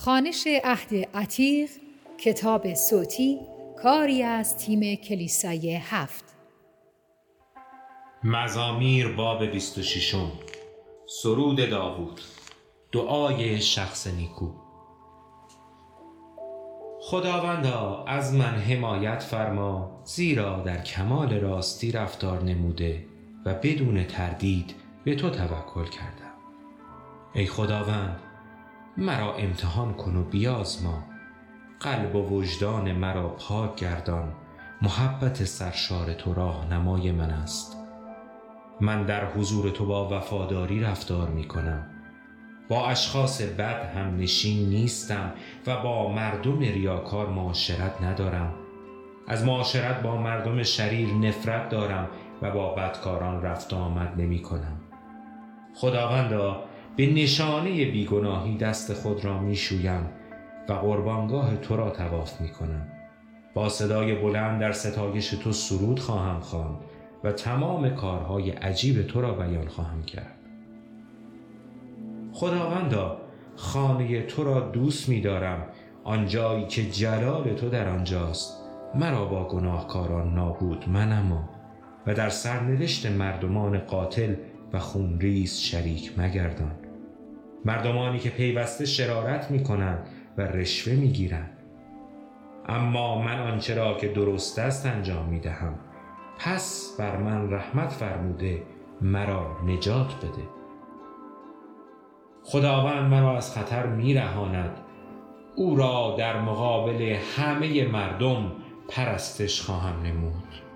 خوانش عهد عتیق، کتاب صوتی، کاری از تیم کلیسای 7. مزامیر باب 26. سرود داوود. دعای شخص نیکو. خداوندا از من حمایت فرما، زیرا در کمال راستی رفتار نموده و بدون تردید به تو توکل کردم. ای خداوند، مرا امتحان کن و بیازما، قلب و وجدان مرا پاک گردان. محبت سرشار تو راهنمای من است. من در حضور تو با وفاداری رفتار می کنم. با اشخاص بد هم نشین نیستم و با مردم ریاکار معاشرت ندارم. از معاشرت با مردم شریر نفرت دارم و با بدکاران رفت آمد نمی کنم. خداوندا، به نشانه بیگناهی دست خود را می شویم و قربانگاه تو را طواف می کنم. با صدای بلند در ستایش تو سرود خواهم خواند و تمام کارهای عجیب تو را بیان خواهم کرد. خداوندا، خانه تو را دوست می دارم، آنجایی که جلال تو در آنجاست. مرا با گناهکاران نابود منما و در سرنوشت مردمان قاتل و خونریز شریک مگردان. مردمانی که پیوسته شرارت می کنند و رشوه می گیرند. اما من آنچه را که درست است انجام می دهم. پس بر من رحمت فرموده مرا نجات بده. خداوند مرا از خطر می رهاند. او را در مقابل همه مردم پرستش خواهم نمود.